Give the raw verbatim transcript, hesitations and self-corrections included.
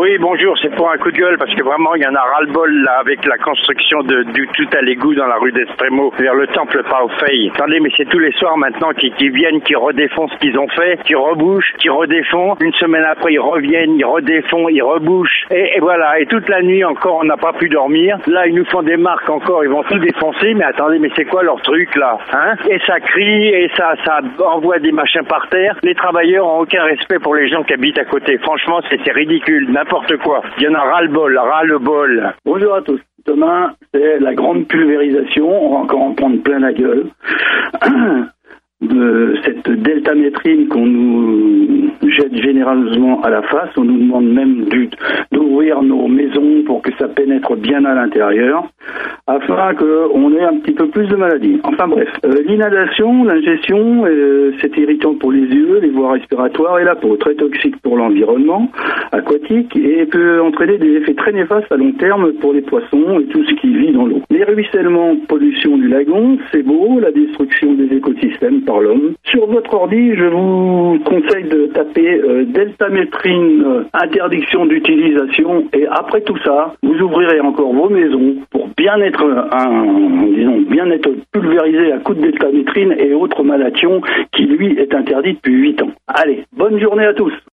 Oui, bonjour, c'est pour un coup de gueule parce que vraiment il y en a ras-le-bol là avec la construction de, du tout à l'égout dans la rue d'Estremo vers le temple Paufey. Attendez, mais c'est tous les soirs maintenant qui, qui viennent, qui redéfont ce qu'ils ont fait, qui rebouchent, qui redéfont. Une semaine après ils reviennent, ils redéfont, ils rebouchent. Et, et voilà, et toute la nuit encore on n'a pas pu dormir. Là ils nous font des marques encore, ils vont tout défoncer. Mais attendez, mais c'est quoi leur truc là, hein? Et ça crie et ça, ça envoie des machins par terre. Les travailleurs ont aucun respect pour les gens qui habitent à côté. Franchement, c'est, c'est ridicule, n'importe quoi. Il y en a ras-le-bol, ras-le-bol. Bonjour à tous. Demain, c'est la grande pulvérisation. On va encore en prendre plein la gueule. De cette deltamétrine qu'on nous jette généreusement à la face. On nous demande même du, d'ouvrir nos maisons pour que ça pénètre bien à l'intérieur, afin qu'on ait un petit peu plus de maladies. Enfin bref, euh, l'inhalation, l'ingestion, euh, c'est irritant pour les yeux, les voies respiratoires et la peau, très toxique pour l'environnement aquatique et peut entraîner des effets très néfastes à long terme pour les poissons et tout ce qui vit dans l'eau. Les ruissellements, pollution du lagon, c'est beau, la destruction des écosystèmes par l'homme. Sur votre ordi, je vous conseille de taper euh, deltamétrine, euh, interdiction d'utilisation, et après tout ça, vous ouvrirez encore vos maisons pour bien être, un, disons, bien être pulvérisé à coups de deltamétrine et autres maladies qui, lui, est interdit depuis huit ans. Allez, bonne journée à tous.